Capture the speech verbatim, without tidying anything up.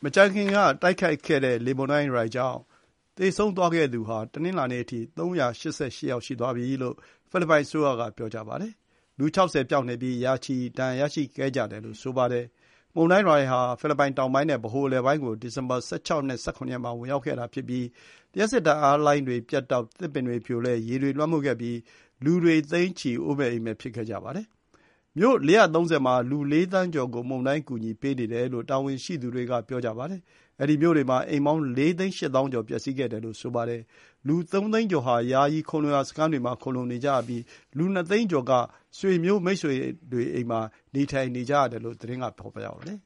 မကြာခင်ကတိုက်ခိုက်ခဲ့တဲ့လေမုန်တိုင်းရိုက်ကြောင့်သေဆုံးသွားခဲ့သူဟာတနင်္လာနေ့အထိသုံးရာရှစ်ဆယ့်ရှစ်ယောက်ရှိသွားပြီလို့ဖိလစ်ပိုင်အစိုးရကပြောပါတယ်။လူခြောက်ဆယ်ပျောက်နေပြီးရာချီဒဏ်ရာရရှိခဲ့ကြတယ်လို့ဆိုပါတယ်။မုန်တိုင်းရိုက်ဟာဖိလစ်ပိုင်တောင်ပိုင်းနဲ့ဗဟိုအလယ်ပိုင်းကိုဒီဇင်ဘာ၁၆နဲ့၁၇ရက်မှာဝင်ရောက်ခဲ့တာဖြစ်ပြီးလျှပ်စစ်ဓာတ်အားလိုင်းတွေပြတ်တောက်သစ်ပင်တွေပြိုလဲရေတွေလွှမ်းမိုးခဲ့ပြီးလူတွေသိန်းချီအိုးမဲ့အိမ်မဲ့ဖြစ်ခဲ့ကြပါတယ်။မြို့လေးရာသုံးဆယ်မှာလူလေးသန်းကျော်ကိုမုန်တိုင်းကူညီပေးနေတယ်လို့တာဝန်ရှိသူတွေကပြောကြပါတယ်။အဲဒီမြို့တွေမှာအိမ်ပေါင်းလေးသိန်းရှစ်သောင်းကျော်ပျက်စီးခဲ့တယ်လို့ဆိုပါတယ်။လူသုံးသိန်းကျော်ဟာယာယီခိုလှုံရာစခန်းတွေမှာခိုလှုံနေကြရပြီးလူနှစ်သိန်းကျော်ကဆွေမျိုးမိတ်ဆွေတွေအိမ်မှာနေထိုင်နေကြရတယ်လို့သတင်းကဖော်ပြပါတယ်